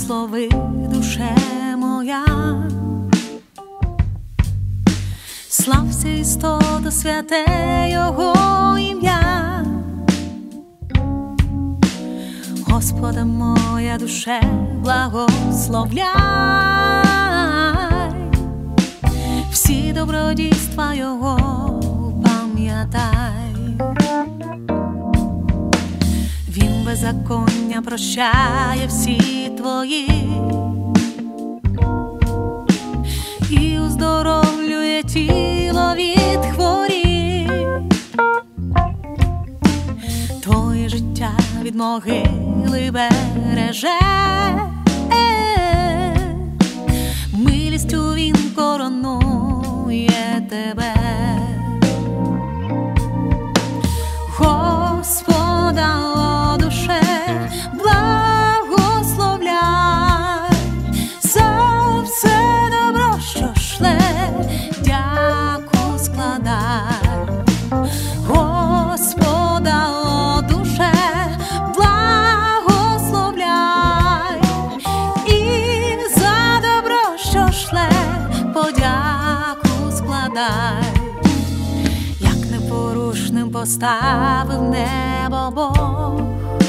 Благослови, душе моя, слався істота, святе Його ім'я. Господа моя душе, благословляй, всі добродійства Його пам'ятай. Він беззаконня прощає всі твої і оздоровлює тіло від хворіб. Твоє життя від могили береже, милістю він коронує тебе. Господа, о душе, благословляй, за все добро, що шле, дяку складай. Господа, о душе, благословляй, і за добро, що шле, подяку складай. Як непорушним поставив небо Бог,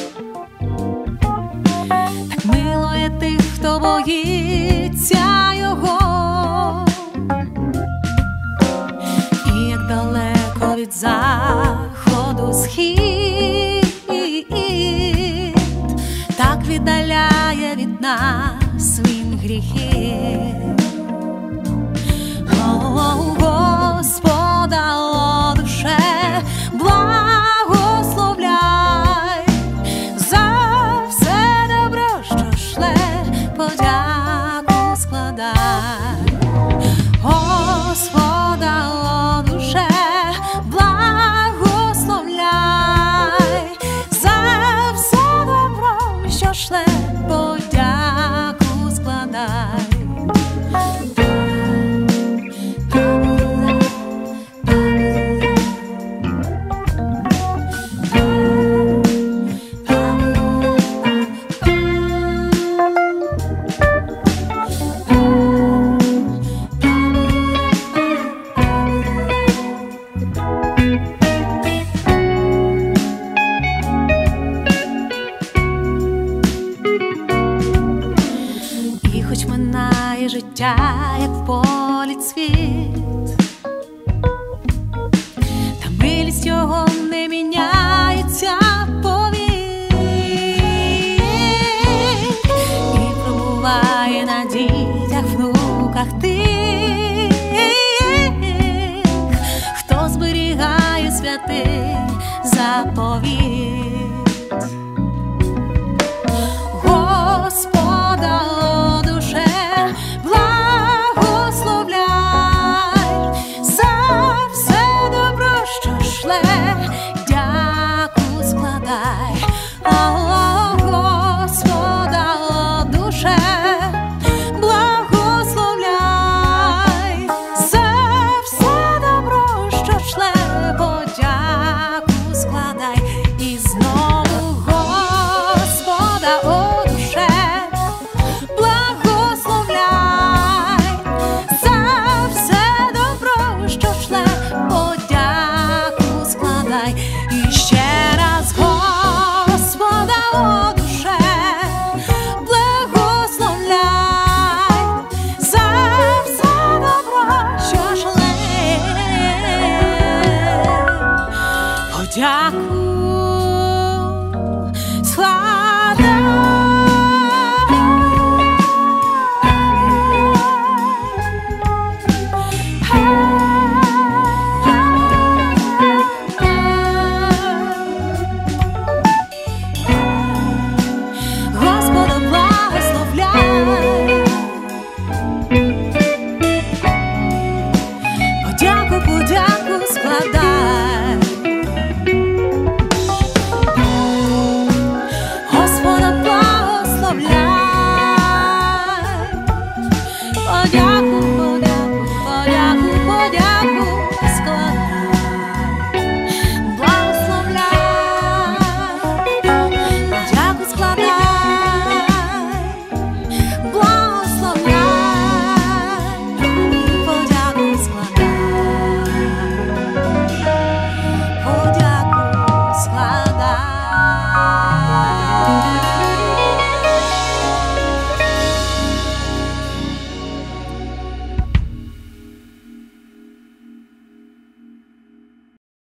так милує тих, хто боїться Його. І як далеко від заходу схід, так віддаляє від нас він гріхи. Господа, о душе, благословляй, за все добро, що шле, подяку складай. Господа, о душе, благословляй, за все добро, що шле, подяку складай. І хоч минає життя, як в полі цвіт, та милість Його не міняється повік, і пробуває на дітях, внуках тих, хто зберігає святий заповіт. Господа, о душе, благословляй, за все добро, що шле, дяку складай.